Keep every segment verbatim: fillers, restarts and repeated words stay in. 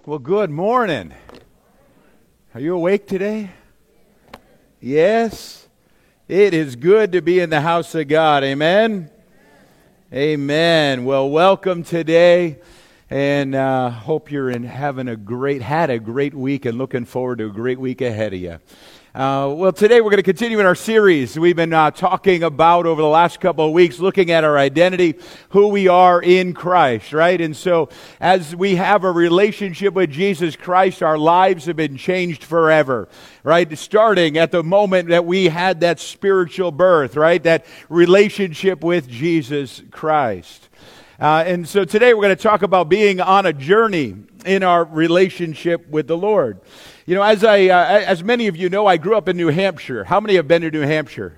Well, good morning. Are you awake today? Yes. It is good to be in the house of God. Amen? Amen. Well, welcome today, and uh, hope you're in having a great, had a great week, and looking forward to a great week ahead of you. Uh, well, today we're going to continue in our series we've been uh, talking about over the last couple of weeks, looking at our identity, who we are in Christ, right? And so as we have a relationship with Jesus Christ, our lives have been changed forever, right? Starting at the moment that we had that spiritual birth, right? That relationship with Jesus Christ. Uh, and so today we're going to talk about being on a journey in our relationship with the Lord. You know, as I, uh, as many of you know, I grew up in New Hampshire. How many have been to New Hampshire?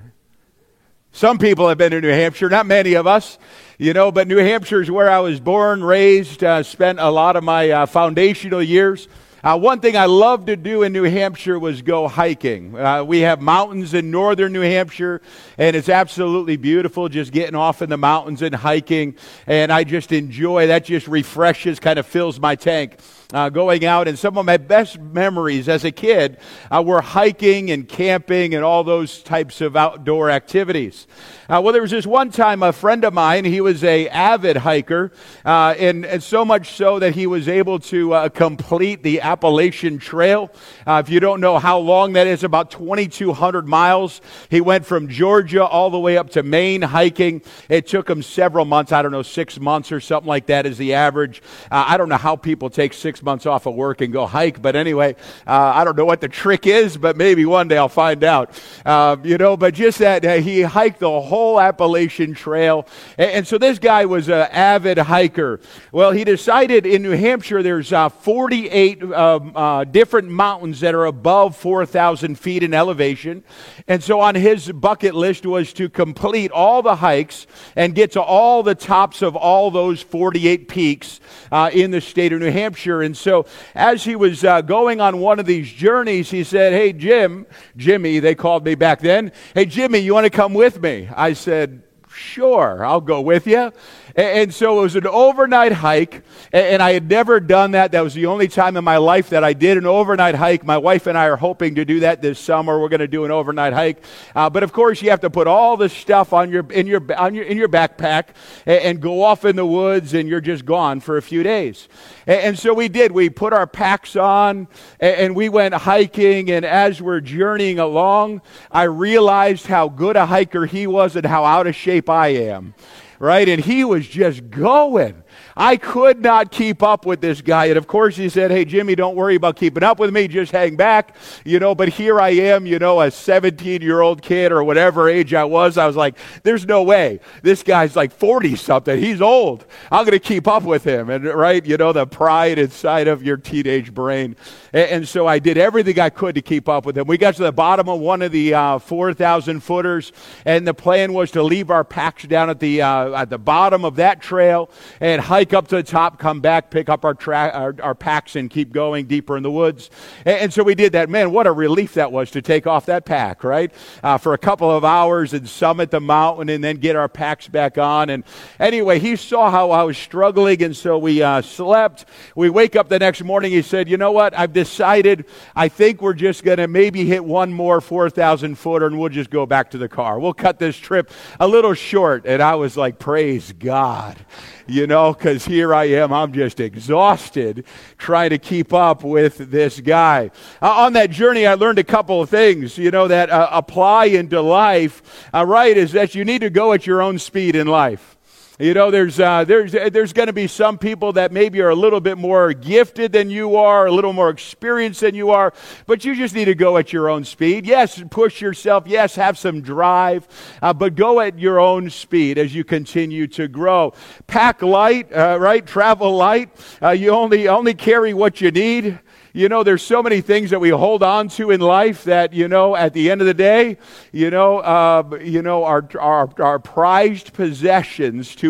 Some people have been to New Hampshire, not many of us, you know, but New Hampshire is where I was born, raised, uh, spent a lot of my uh, foundational years. Uh, one thing I loved to do in New Hampshire was go hiking. Uh, we have mountains in northern New Hampshire, and it's absolutely beautiful just getting off in the mountains and hiking, and I just enjoy that. Just refreshes, kind of fills my tank. Uh, going out, and some of my best memories as a kid uh, were hiking and camping and all those types of outdoor activities. Uh, well, there was this one time a friend of mine, he was a avid hiker, uh, and, and so much so that he was able to uh, complete the Appalachian Trail. Uh, if you don't know how long that is, about twenty-two hundred miles. He went from Georgia all the way up to Maine hiking. It took him several months, I don't know, six months or something like that is the average. Uh, I don't know how people take six months off of work and go hike, but anyway, uh, I don't know what the trick is, but maybe one day I'll find out. Uh, you know, but just that uh, he hiked the whole Appalachian Trail, and, and so this guy was an avid hiker. Well, he decided in New Hampshire there's uh, forty-eight um, uh, different mountains that are above four thousand feet in elevation, and so on his bucket list was to complete all the hikes and get to all the tops of all those forty-eight peaks uh, in the state of New Hampshire. And so as he was uh, going on one of these journeys, he said, "Hey, Jim," Jimmy, they called me back then. "Hey, Jimmy, you want to come with me?" I said, "Sure, I'll go with you." And so it was an overnight hike, and I had never done that. That was the only time in my life that I did an overnight hike. My wife and I are hoping to do that this summer. We're going to do an overnight hike, uh, but of course you have to put all this stuff on your in your on your in your backpack and, and go off in the woods, and you're just gone for a few days. And, and so we did. We put our packs on, and, and we went hiking. And as we're journeying along, I realized how good a hiker he was and how out of shape I am. Right? And he was just going. I could not keep up with this guy. And of course he said, "Hey, Jimmy, don't worry about keeping up with me. Just hang back." You know, but here I am, you know, a seventeen-year-old kid or whatever age I was. I was like, there's no way. This guy's like forty-something. He's old. I'm going to keep up with him. And right, you know, the pride inside of your teenage brain. And, and so I did everything I could to keep up with him. We got to the bottom of one of the uh, four thousand footers, and the plan was to leave our packs down at the uh, at the bottom of that trail and hike up to the top, come back, pick up our, tra- our our packs, and keep going deeper in the woods. And, and so we did that. Man, what a relief that was to take off that pack, right? Uh, for a couple of hours and summit the mountain and then get our packs back on. And anyway, he saw how I was struggling, and so we uh, slept. We wake up the next morning. He said, "You know what? I've decided I think we're just going to maybe hit one more four thousand footer, and we'll just go back to the car. We'll cut this trip a little short." And I was like, praise God. You know, because here I am, I'm just exhausted trying to keep up with this guy. Uh, on that journey, I learned a couple of things, you know, that uh, apply into life, uh, right, is that you need to go at your own speed in life. You know, there's uh, there's there's going to be some people that maybe are a little bit more gifted than you are, a little more experienced than you are, but you just need to go at your own speed. Yes, push yourself. Yes, have some drive, uh, but go at your own speed as you continue to grow. Pack light, uh, right? Travel light. Uh, you only only carry what you need. You know, there's so many things that we hold on to in life that, you know, at the end of the day, you know, uh, you know, our, our, our prized possessions to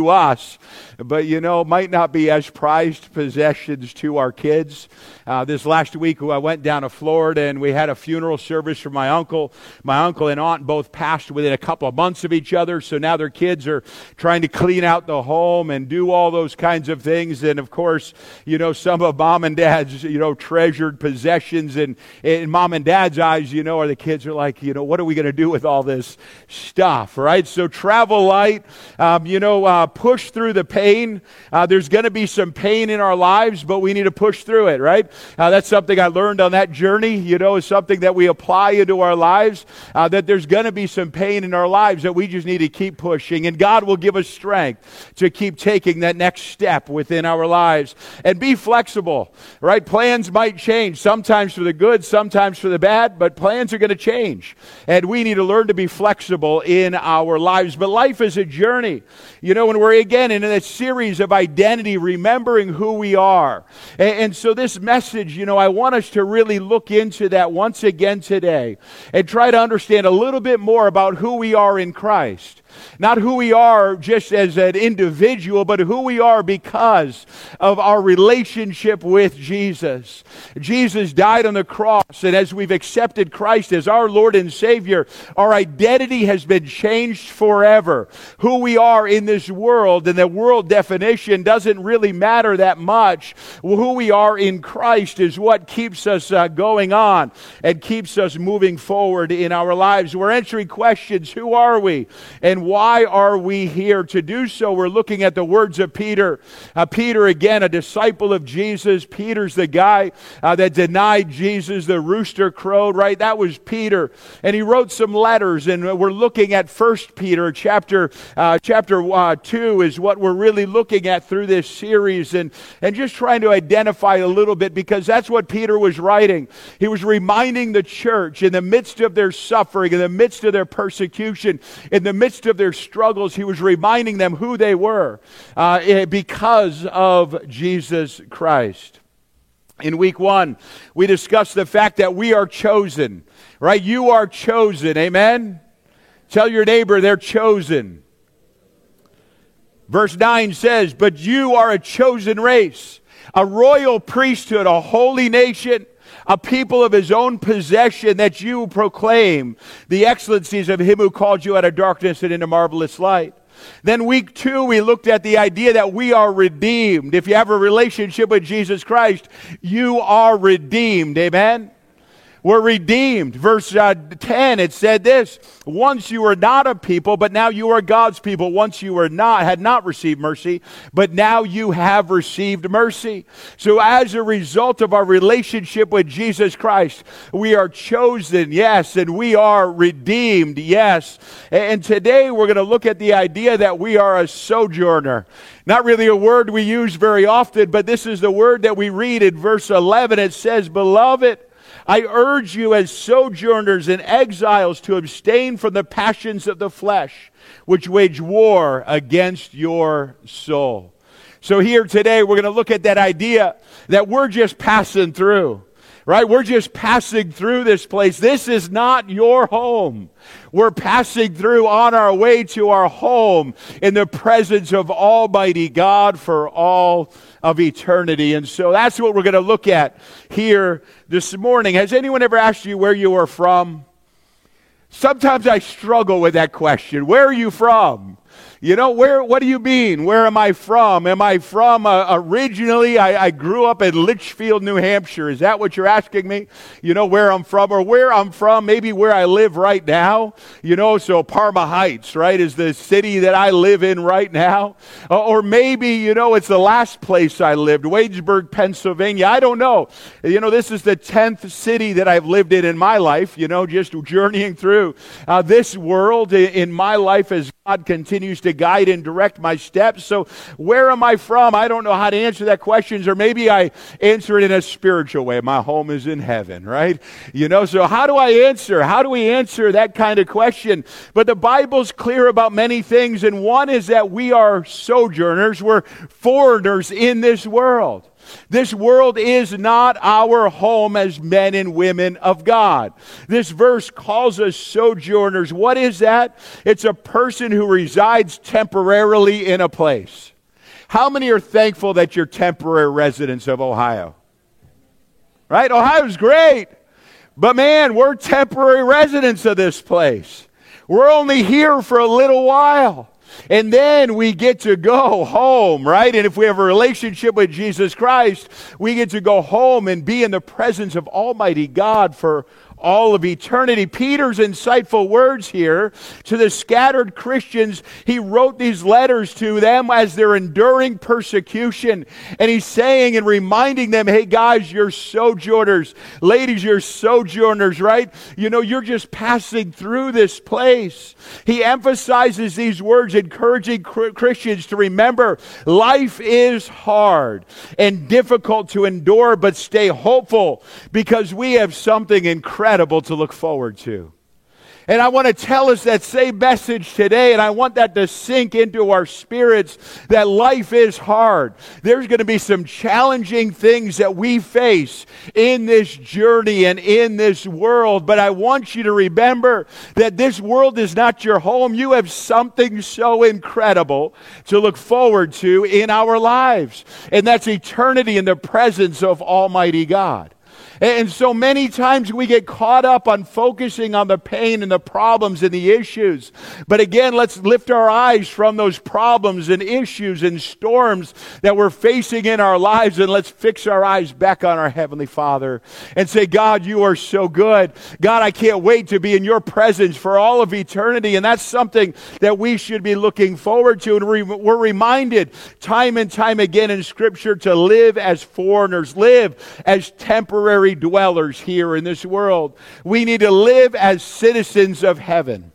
to us, but you know, might not be as prized possessions to our kids. Uh, this last week, I went down to Florida and we had a funeral service for my uncle. My uncle and aunt both passed within a couple of months of each other, so now their kids are trying to clean out the home and do all those kinds of things. And of course, you know, some of mom and dad's, you know, treasured possessions, and in mom and dad's eyes, you know, or the kids are like, you know, what are we going to do with all this stuff, right? So travel light, um, you know, uh, push through the pain. Uh, there's going to be some pain in our lives, but we need to push through it, right? Uh, that's something I learned on that journey, you know, is something that we apply into our lives, uh, that there's going to be some pain in our lives that we just need to keep pushing, and God will give us strength to keep taking that next step within our lives. And be flexible, right? Plans might change, sometimes for the good, sometimes for the bad, but plans are going to change, and we need to learn to be flexible in our lives. But life is a journey, you know, and we're again in a series of identity, remembering who we are. And, and so this message, you know, I want us to really look into that once again today and try to understand a little bit more about who we are in Christ. Not who we are just as an individual, but who we are because of our relationship with Jesus. Jesus died on the cross, and as we've accepted Christ as our Lord and Savior, our identity has been changed forever. Who we are in this world, and the world definition doesn't really matter that much. Who we are in Christ is what keeps us uh, going on and keeps us moving forward in our lives. We're answering questions. Who are we? And why are we here? To do so, we're looking at the words of Peter. Uh, Peter, again, a disciple of Jesus. Peter's the guy uh, that denied Jesus. The rooster crowed, right? That was Peter. And he wrote some letters, and we're looking at First Peter, chapter uh, chapter uh, two is what we're really looking at through this series, and, and just trying to identify a little bit, because that's what Peter was writing. He was reminding the church in the midst of their suffering, in the midst of their persecution, in the midst of their struggles, he was reminding them who they were uh, because of Jesus Christ. In week one, we discussed the fact that we are chosen, right? You are chosen, amen? Tell your neighbor they're chosen. Verse nine says, but you are a chosen race, a royal priesthood, a holy nation, a people of his own possession, that you proclaim the excellencies of him who called you out of darkness and into marvelous light. Then week two, we looked at the idea that we are redeemed. If you have a relationship with Jesus Christ, you are redeemed. Amen? We're redeemed. Verse uh, ten, it said this, once you were not a people, but now you are God's people. Once you were not, had not received mercy, but now you have received mercy. So as a result of our relationship with Jesus Christ, we are chosen, yes, and we are redeemed, yes. And today we're going to look at the idea that we are a sojourner. Not really a word we use very often, but this is the word that we read in verse eleven. It says, beloved, I urge you as sojourners and exiles to abstain from the passions of the flesh, which wage war against your soul. So here today, we're going to look at that idea that we're just passing through, right? We're just passing through this place. This is not your home. We're passing through on our way to our home in the presence of Almighty God for all of eternity. And so that's what we're going to look at here this morning. Has anyone ever asked you where you are from? Sometimes I struggle with that question. Where are you from? You know, where? What do you mean? Where am I from? Am I from, uh, originally, I, I grew up in Litchfield, New Hampshire. Is that what you're asking me? You know, where I'm from, or where I'm from, maybe where I live right now. You know, so Parma Heights, right, is the city that I live in right now. Uh, or maybe, you know, it's the last place I lived, Wadesburg, Pennsylvania. I don't know. You know, this is the tenth city that I've lived in in my life, you know, just journeying through uh, this world in, in my life as God continues to guide and direct my steps. So where am I from? I don't know how to answer that question, or maybe I answer it in a spiritual way. My home is in heaven, right? You know, so how do I answer? How do we answer that kind of question? But the Bible's clear about many things, and one is that we are sojourners. We're foreigners in this world. This world is not our home as men and women of God. This verse calls us sojourners. What is that? It's a person who resides temporarily in a place. How many are thankful that you're temporary residents of Ohio? Right? Ohio's great. But man, we're temporary residents of this place. We're only here for a little while. And then we get to go home, right? And if we have a relationship with Jesus Christ, we get to go home and be in the presence of Almighty God for all of eternity. Peter's insightful words here to the scattered Christians, he wrote these letters to them as they're enduring persecution. And he's saying and reminding them, hey guys, you're sojourners. Ladies, you're sojourners, right? You know, you're just passing through this place. He emphasizes these words, encouraging Christians to remember life is hard and difficult to endure, but stay hopeful because we have something incredible to look forward to. And I want to tell us that same message today, and I want that to sink into our spirits, that life is hard. There's going to be some challenging things that we face in this journey and in this world, but I want you to remember that this world is not your home. You have something so incredible to look forward to in our lives, and that's eternity in the presence of Almighty God. And so many times we get caught up on focusing on the pain and the problems and the issues. But again, let's lift our eyes from those problems and issues and storms that we're facing in our lives, and let's fix our eyes back on our Heavenly Father and say, God, you are so good. God, I can't wait to be in your presence for all of eternity. And that's something that we should be looking forward to. And we're reminded time and time again in Scripture to live as foreigners, live as temporary dwellers here in this world. We need to live as citizens of heaven.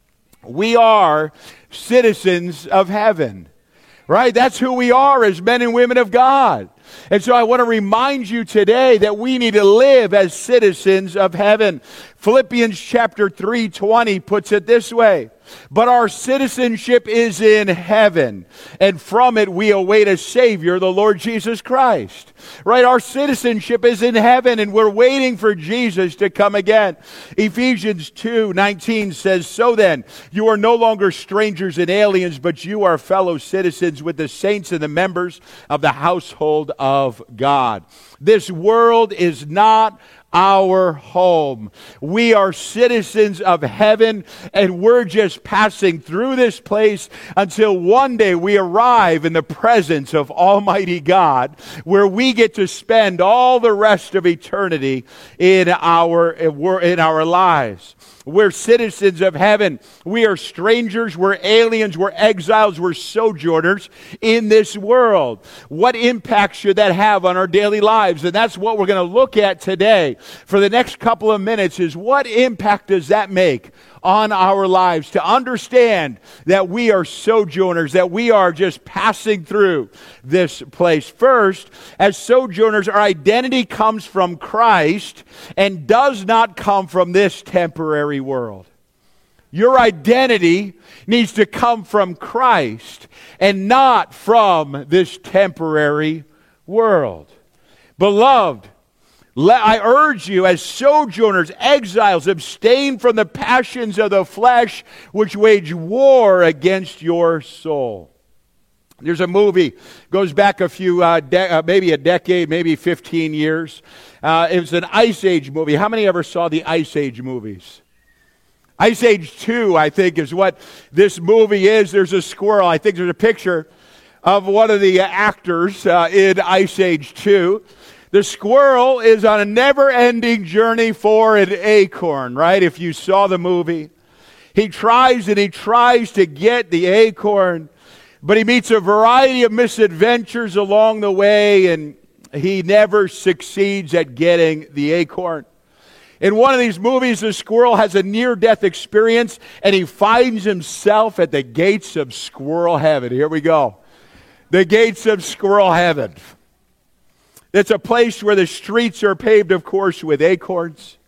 We are citizens of heaven, right? That's who we are as men and women of God. And so I want to remind you today that we need to live as citizens of heaven. Philippians chapter three twenty puts it this way: but our citizenship is in heaven, and from it we await a Savior, the Lord Jesus Christ. Right? Our citizenship is in heaven, and we're waiting for Jesus to come again. Ephesians two nineteen says, so then, you are no longer strangers and aliens, but you are fellow citizens with the saints and the members of the household of God. This world is not our home. We are citizens of heaven, and we're just passing through this place until one day we arrive in the presence of Almighty God, where we get to spend all the rest of eternity in our in our lives. We're citizens of heaven. We are strangers, we're aliens, we're exiles, we're sojourners in this world. What impact should that have on our daily lives? And that's what we're going to look at today for the next couple of minutes, is what impact does that make on our lives, to understand that we are sojourners, that we are just passing through this place. First, as sojourners, our identity comes from Christ and does not come from this temporary world. Your identity needs to come from Christ and not from this temporary world. Beloved, I urge you as sojourners, exiles, abstain from the passions of the flesh which wage war against your soul. There's a movie, goes back a few, uh, de- uh, maybe a decade, maybe fifteen years. Uh, it was an Ice Age movie. How many ever saw the Ice Age movies? Ice Age two, I think, is what this movie is. There's a squirrel. I think there's a picture of one of the actors uh, in Ice Age two. The squirrel is on a never-ending journey for an acorn, right? If you saw the movie. He tries and he tries to get the acorn, but he meets a variety of misadventures along the way, and he never succeeds at getting the acorn. In one of these movies, the squirrel has a near-death experience, and he finds himself at the gates of squirrel heaven. Here we go. The gates of squirrel heaven. It's a place where the streets are paved, of course, with acorns.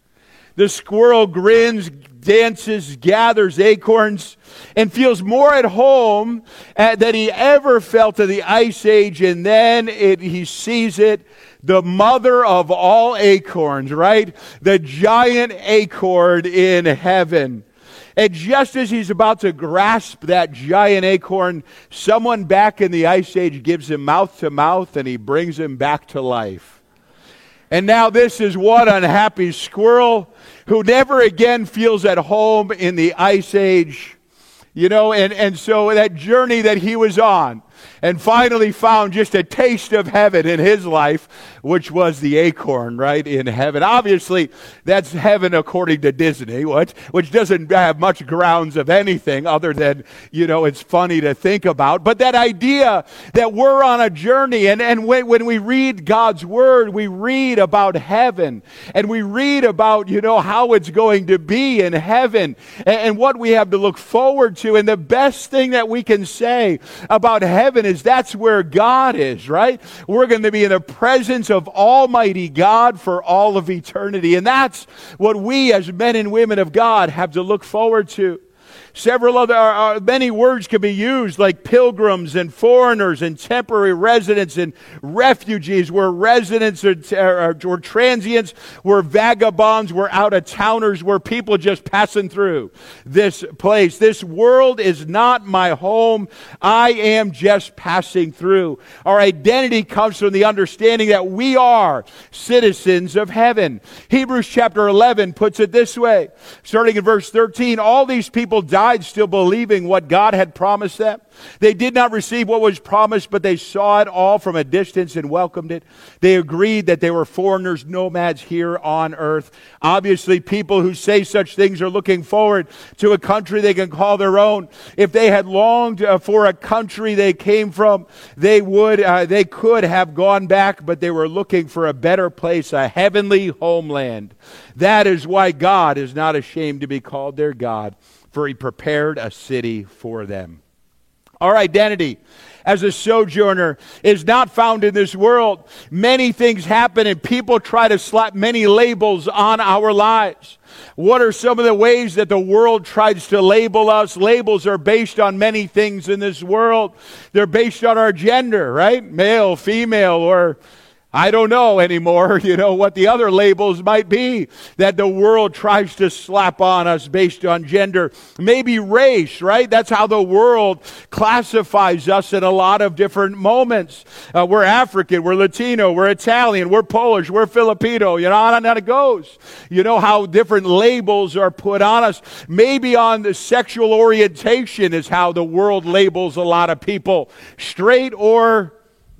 The squirrel grins, dances, gathers acorns, and feels more at home uh, than he ever felt in the Ice Age. And then it, he sees it, the mother of all acorns, right? The giant acorn in heaven. And just as he's about to grasp that giant acorn, someone back in the Ice Age gives him mouth to mouth, and he brings him back to life. And now this is one unhappy squirrel who never again feels at home in the Ice Age. You know, and, and so that journey that he was on, and finally found just a taste of heaven in his life, which was the acorn, right, in heaven. Obviously, that's heaven according to Disney, which, which doesn't have much grounds of anything other than, you know, it's funny to think about. But that idea that we're on a journey, and, and when, when we read God's Word, we read about heaven, and we read about, you know, how it's going to be in heaven, and, and what we have to look forward to. And the best thing that we can say about heaven is that's where God is, right? We're going to be in the presence of Almighty God for all of eternity. And that's what we as men and women of God have to look forward to. Several other, uh, many words can be used, like pilgrims and foreigners and temporary residents and refugees. We're residents or, or, or transients. We're vagabonds. We're out-of-towners. We're people just passing through this place. This world is not my home. I am just passing through. Our identity comes from the understanding that we are citizens of heaven. Hebrews chapter eleven puts it this way, starting in verse thirteen, all these people died still believing what God had promised them. They did not receive what was promised, but they saw it all from a distance and welcomed it. They agreed that they were foreigners, nomads here on earth. Obviously, people who say such things are looking forward to a country they can call their own. If they had longed uh, for a country they came from, they would, uh, they could have gone back, but they were looking for a better place, a heavenly homeland. That is why God is not ashamed to be called their God, for he prepared a city for them. Our identity as a sojourner is not found in this world. Many things happen and people try to slap many labels on our lives. What are some of the ways that the world tries to label us? Labels are based on many things in this world. They're based on our gender, right? Male, female, or I don't know anymore, you know, what the other labels might be that the world tries to slap on us based on gender. Maybe race, right? That's how the world classifies us in a lot of different moments. Uh, we're African, we're Latino, we're Italian, we're Polish, we're Filipino, you know, on and on it goes. You know how different labels are put on us. Maybe on the sexual orientation is how the world labels a lot of people. Straight or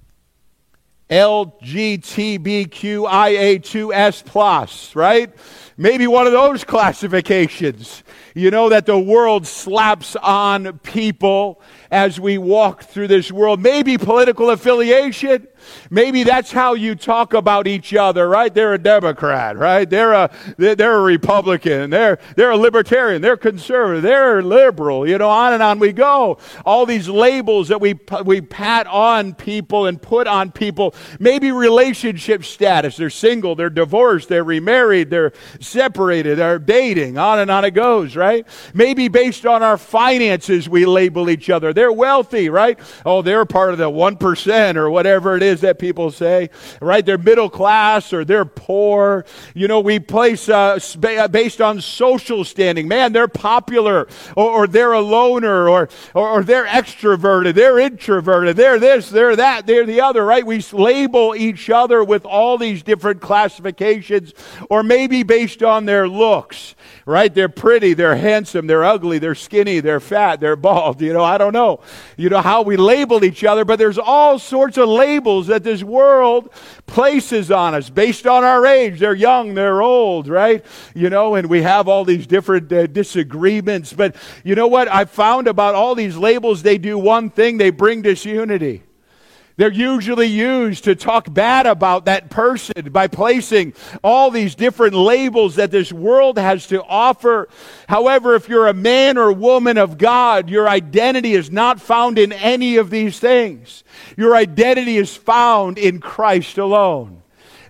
L G B T Q I A two S plus, right? Maybe one of those classifications, you know, that the world slaps on people as we walk through this world. Maybe political affiliation. Maybe that's how you talk about each other, right? They're a Democrat, right? They're a they're a Republican. They're they're a libertarian. They're conservative. They're liberal. You know, on and on we go. All these labels that we we pat on people and put on people. Maybe relationship status. They're single. They're divorced. They're remarried. They're separated. They're dating. On and on it goes, right? Maybe based on our finances, we label each other. They're wealthy, right? Oh, they're part of the one percent or whatever it is that people say, right? They're middle class or they're poor. You know, we place uh, based on social standing. Man, they're popular, or, or they're a loner, or, or or they're extroverted, they're introverted, they're this, they're that, they're the other, right? We label each other with all these different classifications, or maybe based on their looks, right? They're pretty, they're handsome, they're ugly, they're skinny, they're fat, they're bald. You know, I don't know, you know, how we label each other, but there's all sorts of labels that this world places on us based on our age. They're young, they're old, right? You know, and we have all these different uh, disagreements. But you know what I found about all these labels? They do one thing: they bring disunity. They're usually used to talk bad about that person by placing all these different labels that this world has to offer. However, if you're a man or woman of God, your identity is not found in any of these things. Your identity is found in Christ alone.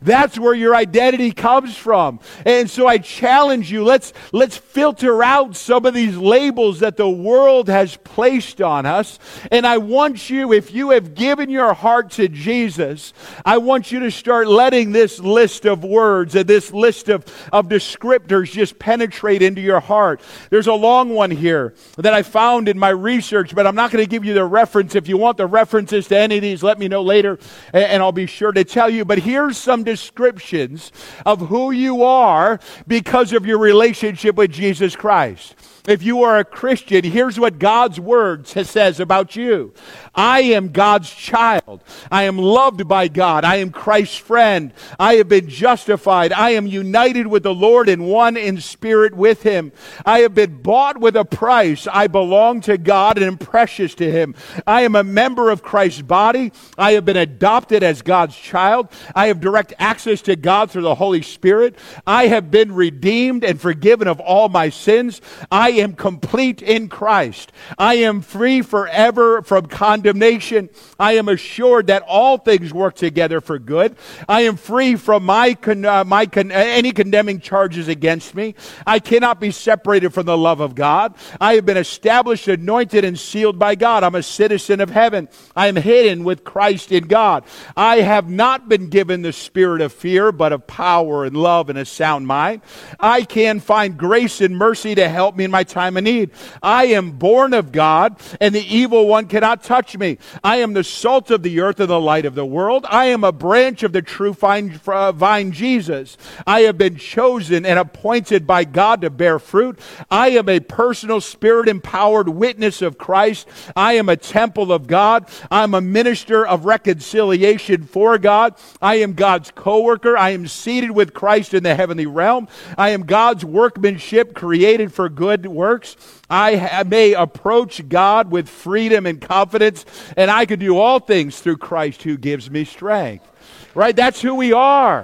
That's where your identity comes from. And so I challenge you, let's, let's filter out some of these labels that the world has placed on us. And I want you, if you have given your heart to Jesus, I want you to start letting this list of words and this list of, of descriptors just penetrate into your heart. There's a long one here that I found in my research, but I'm not going to give you the reference. If you want the references to any of these, let me know later, and, and I'll be sure to tell you. But here's some descriptions of who you are because of your relationship with Jesus Christ. If you are a Christian, here's what God's Word says about you. I am God's child. I am loved by God. I am Christ's friend. I have been justified. I am united with the Lord and one in spirit with Him. I have been bought with a price. I belong to God and am precious to Him. I am a member of Christ's body. I have been adopted as God's child. I have direct access to God through the Holy Spirit. I have been redeemed and forgiven of all my sins. I am complete in Christ. I am free forever from condemnation. I am assured that all things work together for good. I am free from my con- uh, my con- any condemning charges against me. I cannot be separated from the love of God. I have been established, anointed, and sealed by God. I'm a citizen of heaven. I am hidden with Christ in God. I have not been given the spirit of fear, but of power and love and a sound mind. I can find grace and mercy to help me in my time of need. I am born of God, and the evil one cannot touch me. I am the salt of the earth and the light of the world. I am a branch of the true vine, uh, vine Jesus. I have been chosen and appointed by God to bear fruit. I am a personal spirit-empowered witness of Christ. I am a temple of God. I'm a minister of reconciliation for God. I am God's co-worker. I am seated with Christ in the heavenly realm. I am God's workmanship created for good works. I ha- may approach God with freedom and confidence, and I can do all things through Christ who gives me strength. Right? That's who we are.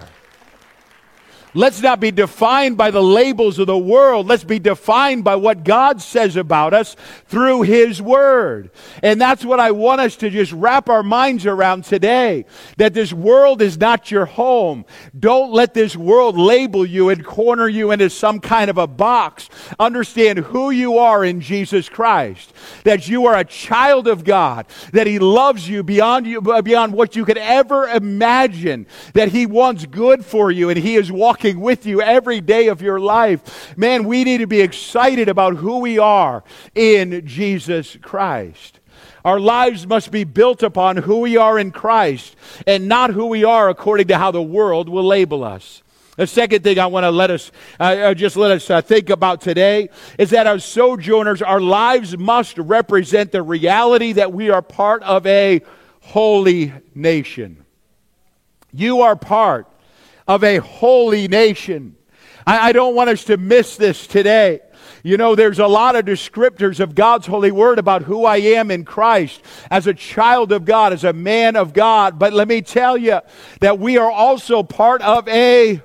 Let's not be defined by the labels of the world. Let's be defined by what God says about us through His Word. And that's what I want us to just wrap our minds around today. That this world is not your home. Don't let this world label you and corner you into some kind of a box. Understand who you are in Jesus Christ. That you are a child of God. That He loves you beyond you, beyond what you could ever imagine. That He wants good for you, and He is walking with you every day of your life. Man, we need to be excited about who we are in Jesus Christ. Our lives must be built upon who we are in Christ and not who we are according to how the world will label us. The second thing I want to let us, uh, just let us uh, think about today is that as sojourners, our lives must represent the reality that we are part of a holy nation. You are part of a holy nation. I, I don't want us to miss this today. You know, there's a lot of descriptors of God's holy word about who I am in Christ as a child of God, as a man of God. But let me tell you that we are also part of a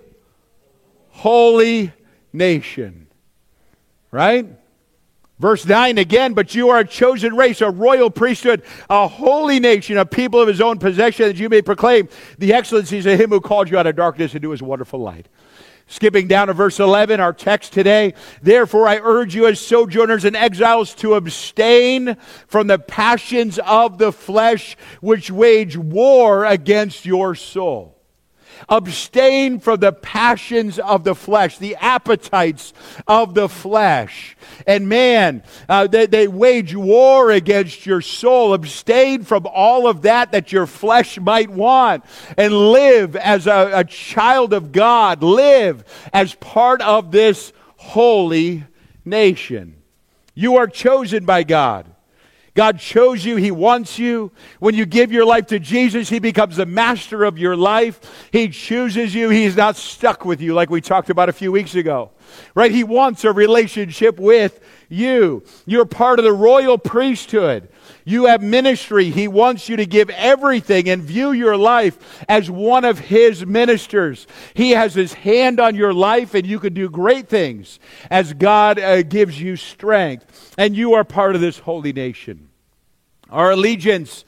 holy nation. Right? Verse nine again, but you are a chosen race, a royal priesthood, a holy nation, a people of His own possession, that you may proclaim the excellencies of Him who called you out of darkness into His wonderful light. Skipping down to verse eleven, our text today, therefore I urge you as sojourners and exiles to abstain from the passions of the flesh which wage war against your soul. Abstain from the passions of the flesh, the appetites of the flesh. And man, uh, they, they wage war against your soul. Abstain from all of that that your flesh might want. And live as a, a child of God. Live as part of this holy nation. You are chosen by God. God chose you. He wants you. When you give your life to Jesus, He becomes the master of your life. He chooses you. He's not stuck with you like we talked about a few weeks ago. Right? He wants a relationship with you. You're part of the royal priesthood. You have ministry. He wants you to give everything and view your life as one of His ministers. He has His hand on your life, and you can do great things as God uh, gives you strength. And you are part of this holy nation. Our allegiance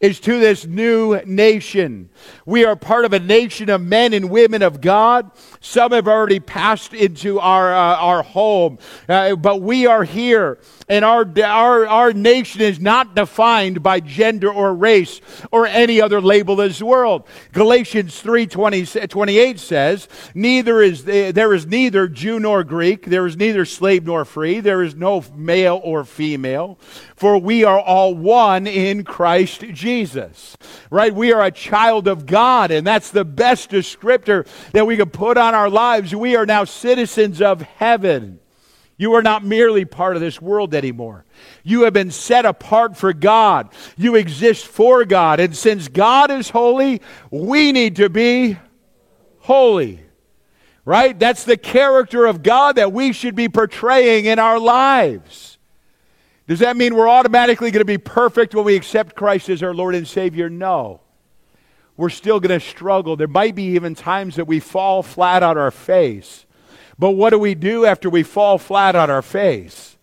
is to this new nation. We are part of a nation of men and women of God. Some have already passed into our uh, our home, uh, but we are here. And our, our, our nation is not defined by gender or race or any other label in this world. Galatians three twenty-eight says, neither is there is neither Jew nor Greek, there is neither slave nor free, there is no male or female, for we are all one in Christ Jesus. Right? We are a child of God, and that's the best descriptor that we can put on our lives. We are now citizens of heaven. You are not merely part of this world anymore. You have been set apart for God. You exist for God. And since God is holy, we need to be holy. Right? That's the character of God that we should be portraying in our lives. Does that mean we're automatically going to be perfect when we accept Christ as our Lord and Savior? No. We're still going to struggle. There might be even times that we fall flat on our face. But what do we do after we fall flat on our face?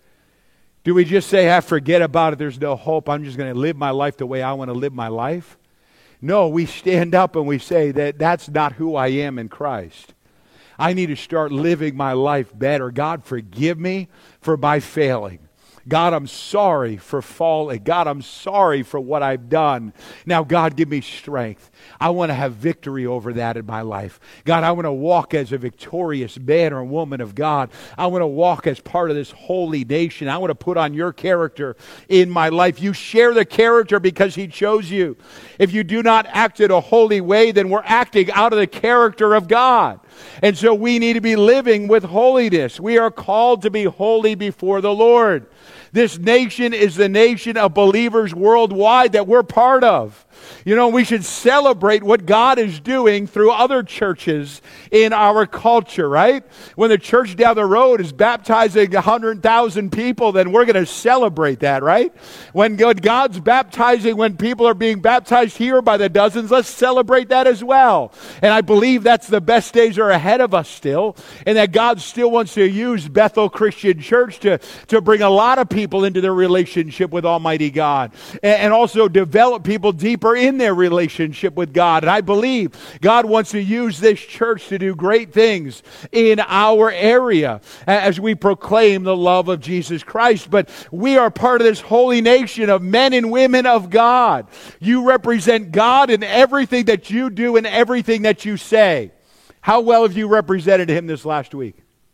Do we just say, ah, forget about it, there's no hope, I'm just going to live my life the way I want to live my life? No, we stand up and we say that that's not who I am in Christ. I need to start living my life better. God, forgive me for my failing. God, I'm sorry for falling. God, I'm sorry for what I've done. Now, God, give me strength. I want to have victory over that in my life. God, I want to walk as a victorious man or woman of God. I want to walk as part of this holy nation. I want to put on your character in my life. You share the character because He chose you. If you do not act in a holy way, then we're acting out of the character of God. And so we need to be living with holiness. We are called to be holy before the Lord. This nation is the nation of believers worldwide that we're part of. You know, we should celebrate what God is doing through other churches in our culture, right? When the church down the road is baptizing one hundred thousand people, then we're going to celebrate that, right? When God's baptizing, when people are being baptized here by the dozens, let's celebrate that as well. And I believe that's the best days are ahead of us still, and that God still wants to use Bethel Christian Church to, to bring a lot of people into their relationship with Almighty God, and, and also develop people deeper in their relationship with God. And I believe God wants to use this church to do great things in our area as we proclaim the love of Jesus Christ. But we are part of this holy nation of men and women of God. You represent God in everything that you do and everything that you say. How well have you represented Him this last week?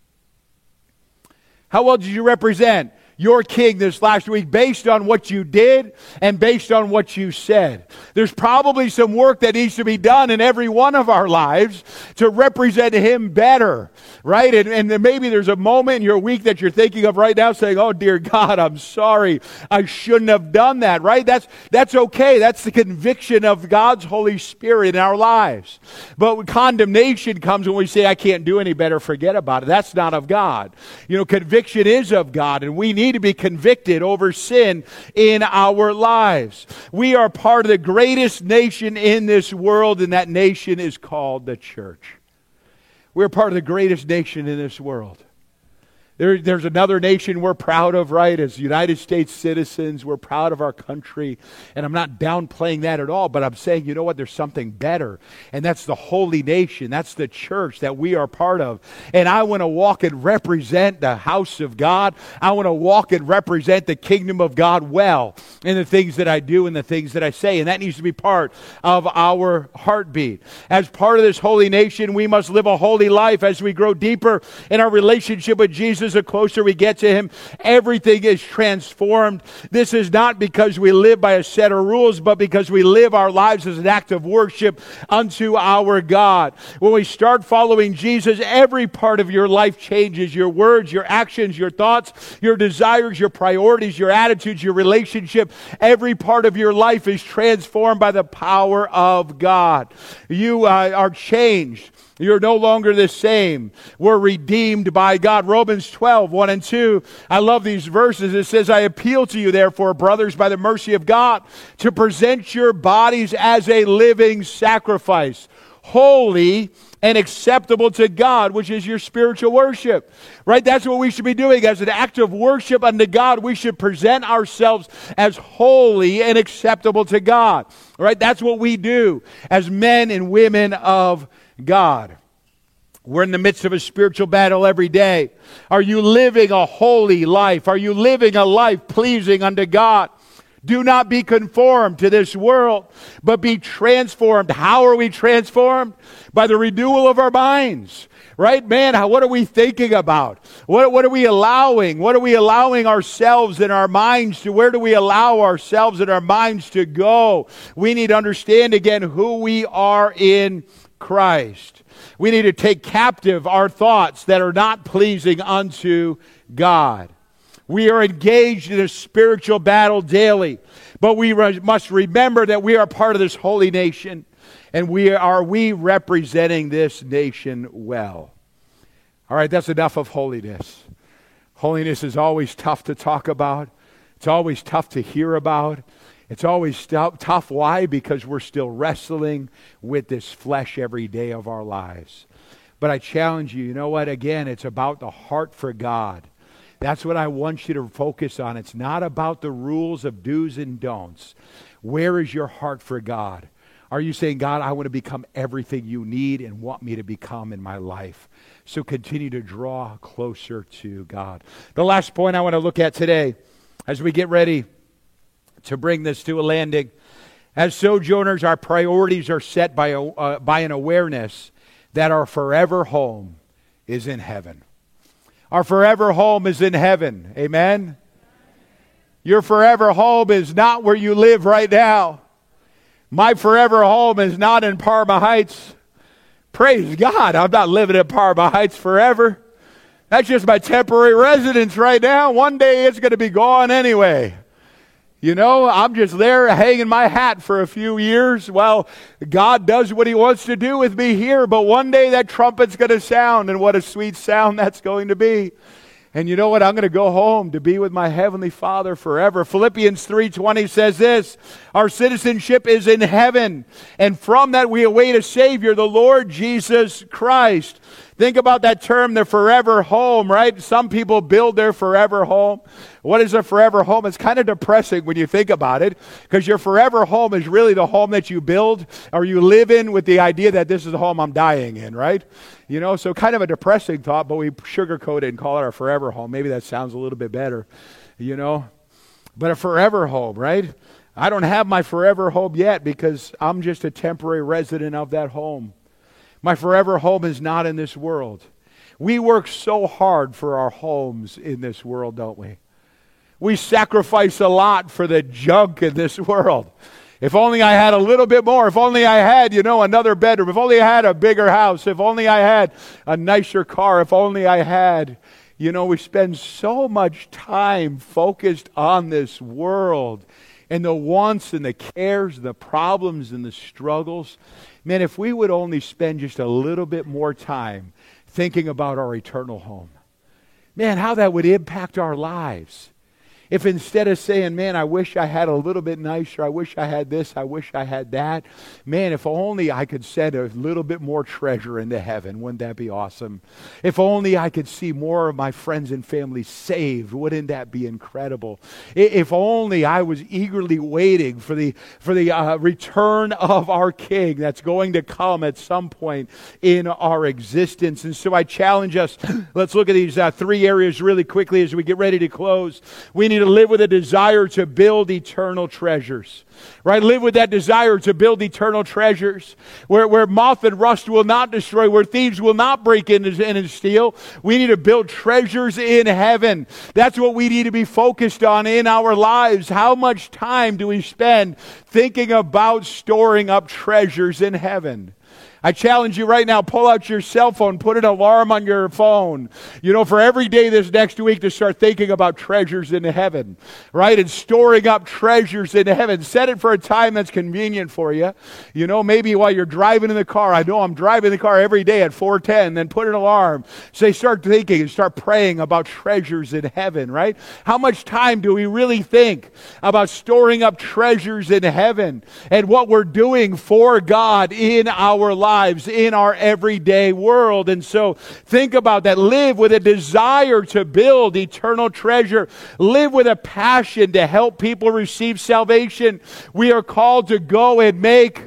How well did you represent your King this last week based on what you did and based on what you said? There's probably some work that needs to be done in every one of our lives to represent Him better, right? And, and then maybe there's a moment in your week that you're thinking of right now saying, oh, dear God, I'm sorry. I shouldn't have done that, right? That's, that's okay. That's the conviction of God's Holy Spirit in our lives. But when condemnation comes when we say, I can't do any better, forget about it. That's not of God. You know, conviction is of God, and we need to be convicted over sin in our lives. We are part of the greatest nation in this world, and that nation is called the church. We're part of the greatest nation in this world. There, there's another nation we're proud of, right? As United States citizens, we're proud of our country. And I'm not downplaying that at all, but I'm saying, you know what? There's something better. And that's the holy nation. That's the church that we are part of. And I want to walk and represent the house of God. I want to walk and represent the kingdom of God well in the things that I do and the things that I say. And that needs to be part of our heartbeat. As part of this holy nation, we must live a holy life as we grow deeper in our relationship with Jesus. The closer we get to Him, everything is transformed. This is not because we live by a set of rules, but because we live our lives as an act of worship unto our God. When we start following Jesus, every part of your life changes. Your words, your actions, your thoughts, your desires, your priorities, your attitudes, your relationship. Every part of your life is transformed by the power of God. You uh, are changed. You're no longer the same. We're redeemed by God. Romans twelve, one and two. I love these verses. It says, I appeal to you, therefore, brothers, by the mercy of God, to present your bodies as a living sacrifice, holy and acceptable to God, which is your spiritual worship. Right? That's what we should be doing. As an act of worship unto God, we should present ourselves as holy and acceptable to God. Right? That's what we do as men and women of God. We're in the midst of a spiritual battle every day. Are you living a holy life? Are you living a life pleasing unto God? Do not be conformed to this world, but be transformed. How are we transformed? By the renewal of our minds. Right, man? How, what are we thinking about? What, what are we allowing? What are we allowing ourselves and our minds to? Where do we allow ourselves and our minds to go? We need to understand again who we are in Christ. We need to take captive our thoughts that are not pleasing unto God. We are engaged in a spiritual battle daily, but we re- must remember that we are part of this holy nation, and we are we representing this nation well. All right, that's enough of holiness. Holiness is always tough to talk about. It's always tough to hear about. It's always st- tough. Why? Because we're still wrestling with this flesh every day of our lives. But I challenge you, you know what? Again, it's about the heart for God. That's what I want you to focus on. It's not about the rules of do's and don'ts. Where is your heart for God? Are you saying, God, I want to become everything you need and want me to become in my life? So continue to draw closer to God. The last point I want to look at today, as we get ready to bring this to a landing, as sojourners, our priorities are set by, a, uh, by an awareness that our forever home is in heaven. Our forever home is in heaven. Amen? Your forever home is not where you live right now. My forever home is not in Parma Heights. Praise God, I'm not living in Parma Heights forever. That's just my temporary residence right now. One day it's going to be gone anyway. You know, I'm just there hanging my hat for a few years while God does what he wants to do with me here. But one day that trumpet's going to sound, and what a sweet sound that's going to be. And you know what? I'm going to go home to be with my Heavenly Father forever. Philippians three twenty says this, our citizenship is in heaven, and from that we await a Savior, the Lord Jesus Christ. Think about that term, the forever home, right? Some people build their forever home. What is a forever home? It's kind of depressing when you think about it, because your forever home is really the home that you build or you live in with the idea that this is the home I'm dying in, right? You know, so kind of a depressing thought, but we sugarcoat it and call it our forever home. Maybe that sounds a little bit better, you know. But a forever home, right? I don't have my forever home yet because I'm just a temporary resident of that home. My forever home is not in this world. We work so hard for our homes in this world, don't we? We sacrifice a lot for the junk in this world. If only I had a little bit more. If only I had, you know, another bedroom. If only I had a bigger house. If only I had a nicer car. If only I had, you know, we spend so much time focused on this world and the wants and the cares, the problems and the struggles. Man, if we would only spend just a little bit more time thinking about our eternal home, man, how that would impact our lives. If instead of saying, man, I wish I had a little bit nicer, I wish I had this, I wish I had that, man, if only I could send a little bit more treasure into heaven, wouldn't that be awesome? If only I could see more of my friends and family saved, wouldn't that be incredible? If only I was eagerly waiting for the, for the uh, return of our King that's going to come at some point in our existence. And so I challenge us, let's look at these uh, three areas really quickly as we get ready to close. We need to live with a desire to build eternal treasures, right? Live with that desire to build eternal treasures where, where moth and rust will not destroy, where thieves will not break in and steal. We need to build treasures in heaven. That's what we need to be focused on in our lives. How much time do we spend thinking about storing up treasures in heaven? I challenge you right now, pull out your cell phone, put an alarm on your phone, you know, for every day this next week to start thinking about treasures in heaven, right? And storing up treasures in heaven. Set it for a time that's convenient for you. You know, maybe while you're driving in the car. I know I'm driving the car every day at four ten, then put an alarm. Say, start thinking and start praying about treasures in heaven, right? How much time do we really think about storing up treasures in heaven and what we're doing for God in our lives? lives in our everyday world. And so think about that. Live with a desire to build eternal treasure. Live with a passion to help people receive salvation. We are called to go and make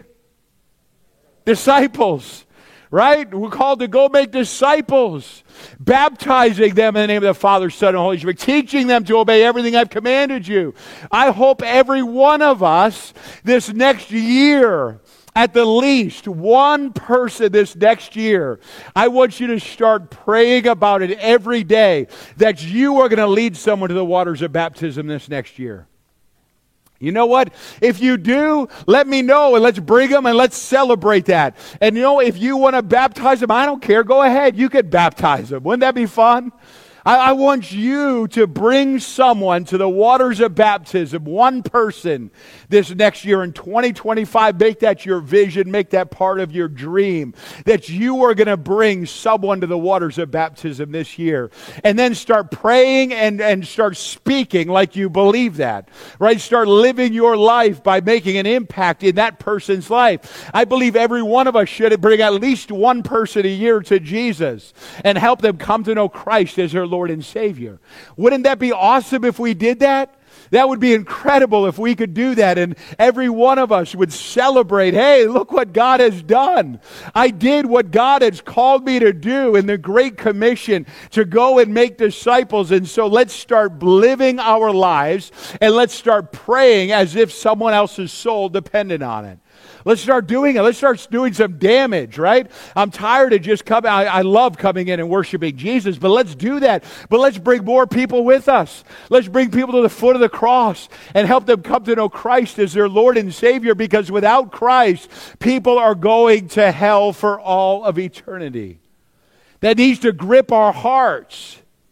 disciples. Right? We're called to go make disciples, baptizing them in the name of the Father, Son, and Holy Spirit, teaching them to obey everything I've commanded you. I hope every one of us this next year, at the least one person this next year, I want you to start praying about it every day, that you are going to lead someone to the waters of baptism this next year. You know what? If you do, let me know and let's bring them and let's celebrate that. And you know, if you want to baptize them, I don't care. Go ahead. You could baptize them. Wouldn't that be fun? I, I want you to bring someone to the waters of baptism, one person this next year in twenty twenty-five. Make that your vision. Make that part of your dream, that you are going to bring someone to the waters of baptism this year. And then start praying and, and start speaking like you believe that, right? Start living your life by making an impact in that person's life. I believe every one of us should bring at least one person a year to Jesus and help them come to know Christ as their Lord and Savior. Wouldn't that be awesome if we did that? That would be incredible if we could do that, and every one of us would celebrate, hey, look what God has done. I did what God has called me to do in the Great Commission, to go and make disciples. And so let's start living our lives, and let's start praying as if someone else's soul depended on it. Let's start doing it. Let's start doing some damage, right? I'm tired of just coming. I, I love coming in and worshiping Jesus, but let's do that. But let's bring more people with us. Let's bring people to the foot of the cross and help them come to know Christ as their Lord and Savior, because without Christ, people are going to hell for all of eternity. That needs to grip our hearts.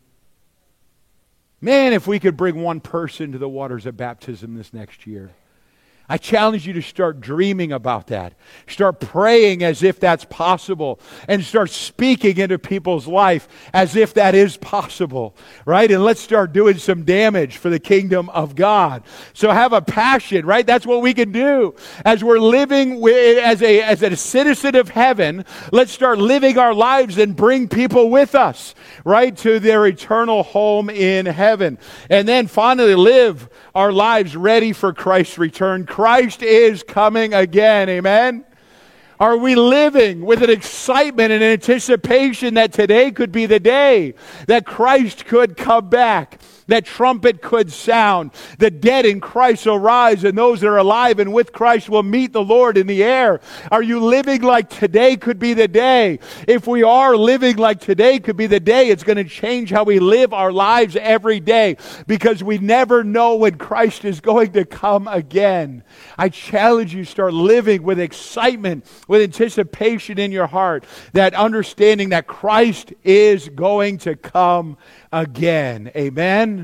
Man, if we could bring one person to the waters of baptism this next year. I challenge you to start dreaming about that. Start praying as if that's possible. And start speaking into people's life as if that is possible. Right? And let's start doing some damage for the kingdom of God. So have a passion, right? That's what we can do. As we're living with, as a, as a citizen of heaven, let's start living our lives and bring people with us, right, to their eternal home in heaven. And then finally live our lives ready for Christ's return. Christ is coming again. Amen? Are we living with an excitement and anticipation that today could be the day that Christ could come back? That trumpet could sound. The dead in Christ will rise, and those that are alive and with Christ will meet the Lord in the air. Are you living like today could be the day? If we are living like today could be the day, it's going to change how we live our lives every day, because we never know when Christ is going to come again. I challenge you to start living with excitement, with anticipation in your heart, that understanding that Christ is going to come again. Amen?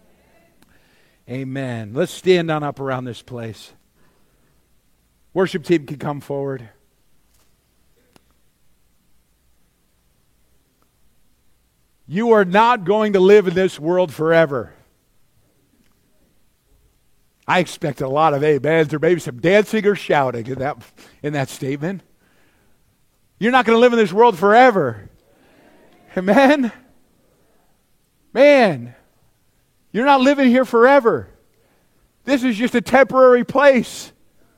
Amen. Let's stand on up around this place. Worship team can come forward. You are not going to live in this world forever. I expect a lot of amens, or maybe some dancing or shouting in that, in that statement. You're not going to live in this world forever. Amen? Man, you're not living here forever. This is just a temporary place.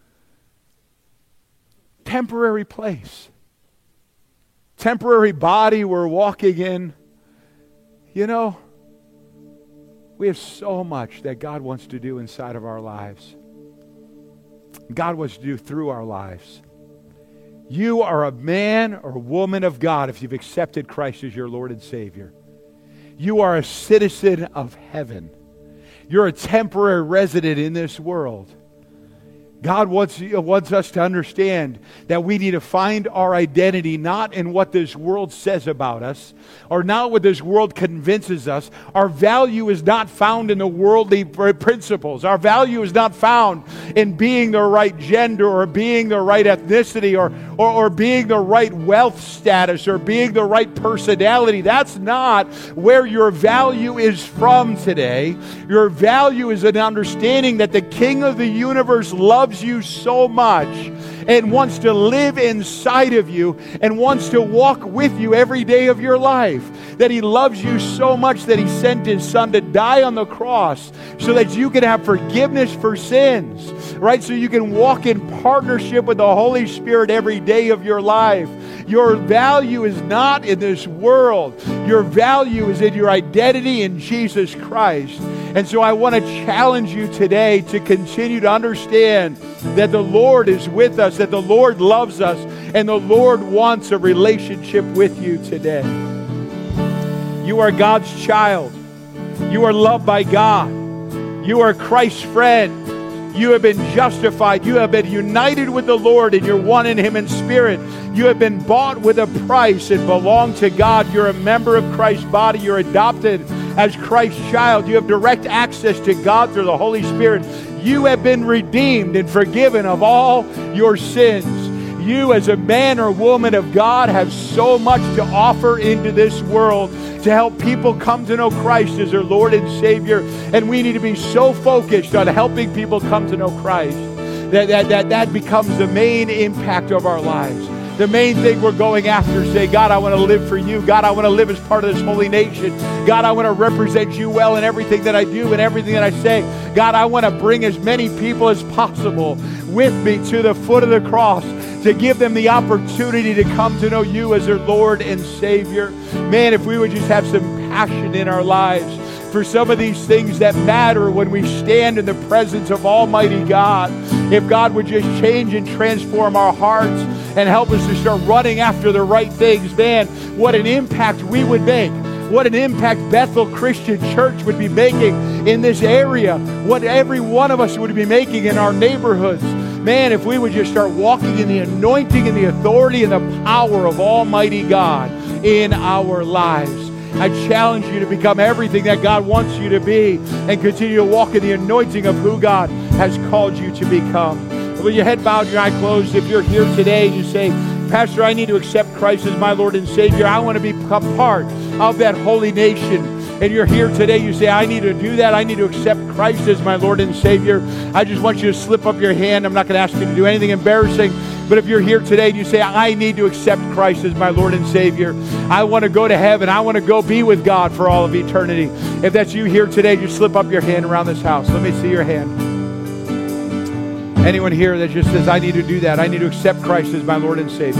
Temporary place. Temporary body we're walking in. You know, we have so much that God wants to do inside of our lives. God wants to do through our lives. You are a man or woman of God if you've accepted Christ as your Lord and Savior. You are a citizen of heaven. You're a temporary resident in this world. God wants, wants us to understand that we need to find our identity not in what this world says about us, or not what this world convinces us. Our value is not found in the worldly principles. Our value is not found in being the right gender, or being the right ethnicity, or, or, or being the right wealth status, or being the right personality. That's not where your value is from today. Your value is an understanding that the King of the universe loves you so much, and wants to live inside of you and wants to walk with you every day of your life. That He loves you so much that He sent His Son to die on the cross so that you can have forgiveness for sins, right? So you can walk in partnership with the Holy Spirit every day of your life. Your value is not in this world. Your value is in your identity in Jesus Christ. And so I want to challenge you today to continue to understand that the Lord is with us, that the Lord loves us, and the Lord wants a relationship with you today. You are God's child. You are loved by God. You are Christ's friend. You have been justified. You have been united with the Lord, and you're one in Him in spirit. You have been bought with a price and belong to God. You're a member of Christ's body. You're adopted as Christ's child. You have direct access to God through the Holy Spirit. You have been redeemed and forgiven of all your sins. You, as a man or woman of God, have so much to offer into this world to help people come to know Christ as their Lord and Savior. And we need to be so focused on helping people come to know Christ that that, that, that becomes the main impact of our lives. The main thing we're going after is say, God, I want to live for you. God, I want to live as part of this holy nation. God, I want to represent you well in everything that I do and everything that I say. God, I want to bring as many people as possible with me to the foot of the cross to give them the opportunity to come to know you as their Lord and Savior. Man, if we would just have some passion in our lives for some of these things that matter when we stand in the presence of Almighty God. If God would just change and transform our hearts and help us to start running after the right things, man, what an impact we would make. What an impact Bethel Christian Church would be making in this area. What every one of us would be making in our neighborhoods. Man, if we would just start walking in the anointing and the authority and the power of Almighty God in our lives. I challenge you to become everything that God wants you to be and continue to walk in the anointing of who God has called you to become. With your head bowed, your eye closed, if you're here today and you say, Pastor, I need to accept Christ as my Lord and Savior. I want to become part of that holy nation. And you're here today, you say, I need to do that. I need to accept Christ as my Lord and Savior. I just want you to slip up your hand. I'm not going to ask you to do anything embarrassing. But if you're here today and you say, I need to accept Christ as my Lord and Savior. I want to go to heaven. I want to go be with God for all of eternity. If that's you here today, just slip up your hand around this house. Let me see your hand. Anyone here that just says, I need to do that. I need to accept Christ as my Lord and Savior.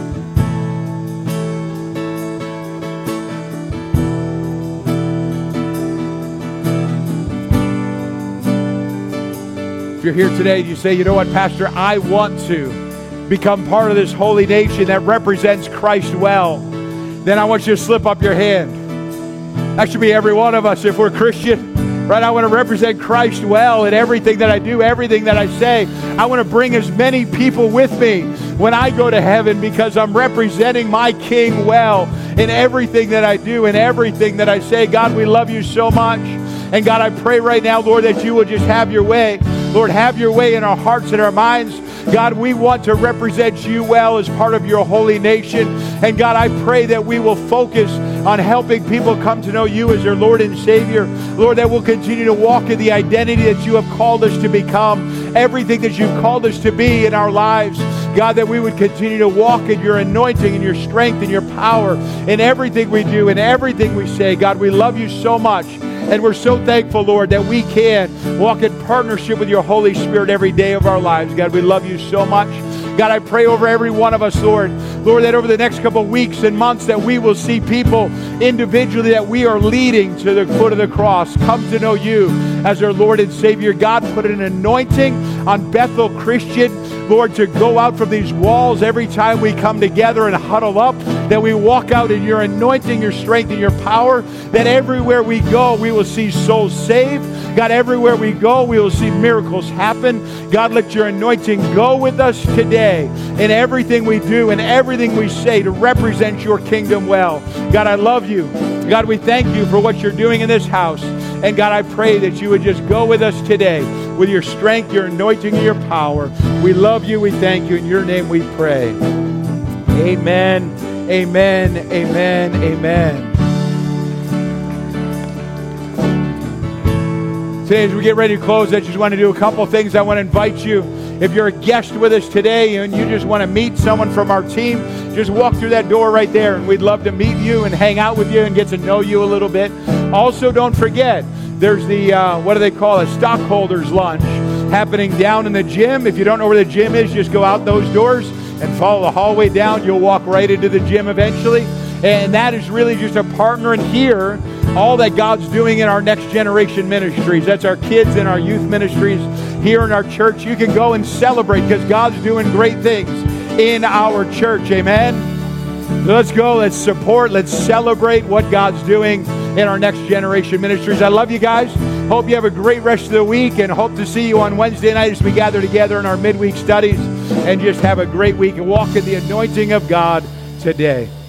If you're here today and you say, you know what, Pastor, I want to become part of this holy nation that represents Christ well, then I want you to slip up your hand. That should be every one of us if we're Christian, right? I want to represent Christ well in everything that I do, everything that I say. I want to bring as many people with me when I go to heaven because I'm representing my King well in everything that I do and everything that I say. God, we love you so much. And God, I pray right now, Lord, that you will just have your way. Lord, have your way in our hearts and our minds. God, we want to represent you well as part of your holy nation. And God, I pray that we will focus on helping people come to know you as their Lord and Savior. Lord, that we'll continue to walk in the identity that you have called us to become, everything that you've called us to be in our lives. God, that we would continue to walk in your anointing and your strength and your power in everything we do and everything we say. God, we love you so much. And we're so thankful, Lord, that we can walk in partnership with your Holy Spirit every day of our lives. God, we love you so much. God, I pray over every one of us, Lord. Lord, that over the next couple of weeks and months that we will see people individually that we are leading to the foot of the cross come to know you as our Lord and Savior. God, put an anointing on Bethel Christian, Lord, to go out from these walls every time we come together and huddle up, that we walk out in your anointing, your strength, and your power, that everywhere we go, we will see souls saved. God, everywhere we go, we will see miracles happen. God, let your anointing go with us today in everything we do and everything we say to represent your kingdom well. God, I love you. God, we thank you for what you're doing in this house. And God, I pray that you would just go with us today with your strength, your anointing, and your power. We love you. We thank you. In your name we pray. Amen, amen, amen, amen. Today, as we get ready to close, I just want to do a couple things. I want to invite you, If you're a guest with us today and you just want to meet someone from our team, just walk through that door right there, and we'd love to meet you and hang out with you and get to know you a little bit. Also, don't forget, there's the, uh, what do they call it, stockholders lunch happening down in the gym. If you don't know where the gym is, just go out those doors and follow the hallway down. You'll walk right into the gym eventually. And that is really just a partner in here, all that God's doing in our Next Generation Ministries. That's our kids and our youth ministries here in our church. You can go and celebrate because God's doing great things in our church. Amen. So let's go. Let's support. Let's celebrate what God's doing in our Next Generation Ministries. I love you guys. Hope you have a great rest of the week, and hope to see you on Wednesday night as we gather together in our midweek studies, and just have a great week and walk in the anointing of God today.